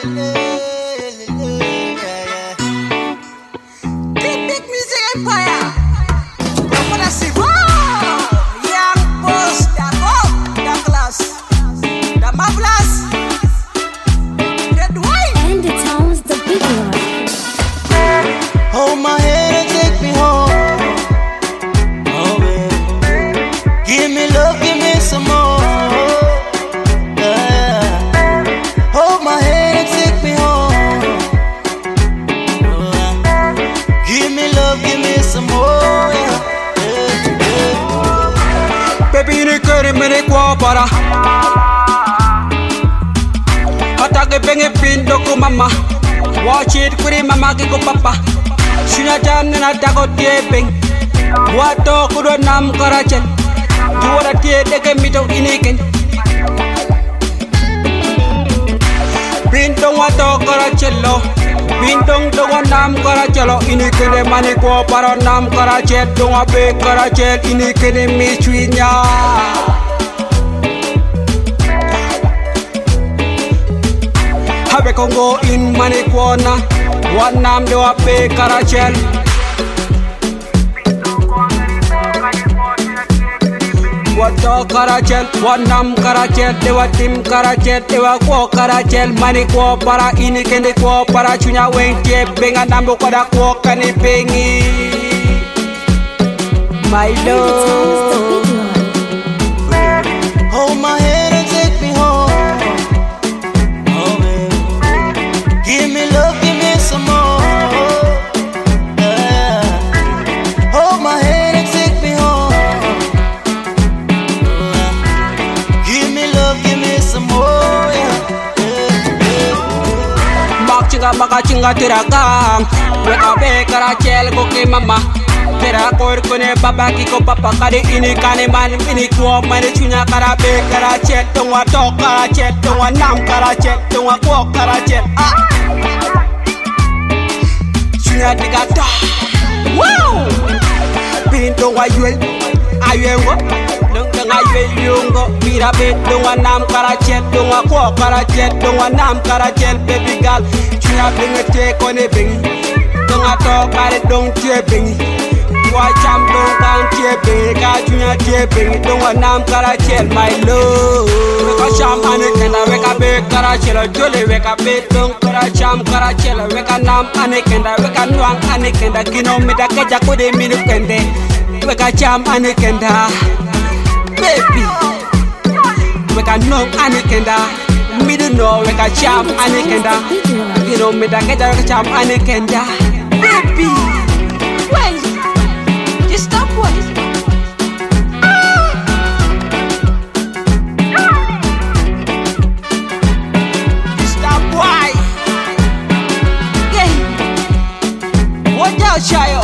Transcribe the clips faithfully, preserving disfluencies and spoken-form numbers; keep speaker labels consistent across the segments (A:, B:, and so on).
A: Atake pengen pindo ku mama, watch it kuri mama ki ku papa. Sunya jam na tako tiepeng, wato kudo nam karachel. Juara tie deke mito iniken. Pintong wato karachelo, pintong dongo nam karachelo. Inikene mani ko para nam karachel, dongo be karachel. Inikene miswinya. Habe Congo in Manikwana, one nam do a pay Karachel. What dog Karachel, one nam Karachel, they were Tim Karachel, they were Quo Karachel, Manikwa para Inikende Quo para Chunya Wayne, Bing and Nambo Koda Quo and Pingy. My love, hold my head and take me home. Give me love, give me some more. Yeah. Hold my hand and take me home. Give me love, give me some more. Yeah. Yeah. Mak chinga maka chinga tirakam. Weka be karachel koke mama. Tera kor kone baba kiko papa kade ini kane man ini kuo mane chunya kara be karachel. Tongwa to karachel, tongwa nam karachel, tongwa kuo karachel. Ah. Digata, wow! Pinto wa yue, ayengo, don't I yungo, Pira bit, don't want nam karachet, don't want walk karachet, don't want nam karachet, baby girl. Chuna bring a take on a bing, don't I talk about it, don't tipping. Watch am don't count tipping, got you not tipping, don't want nam karachet, my love. Weka sham anekenda, weka be karachela, jole weka be don't karacham karachela, weka nam anekenda, weka nuang anekenda, kino mida keja kude minu kende, weka cham anekenda, baby, weka nuang anekenda, midu no weka cham anekenda, kino mida keja weka cham anekenda, baby, wait, just stop what? Child.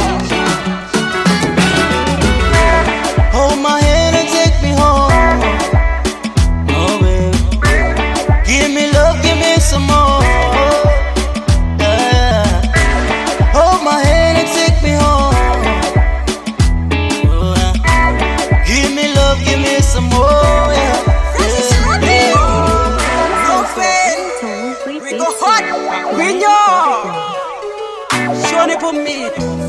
A: Hold my hand and take me home. Oh, baby. Give me love, give me some more. Yeah. Hold my hand and take me home. Oh, yeah. Give me love, give me some more. Yeah. Yeah. No fan. We go hot. We know. Shoni for me.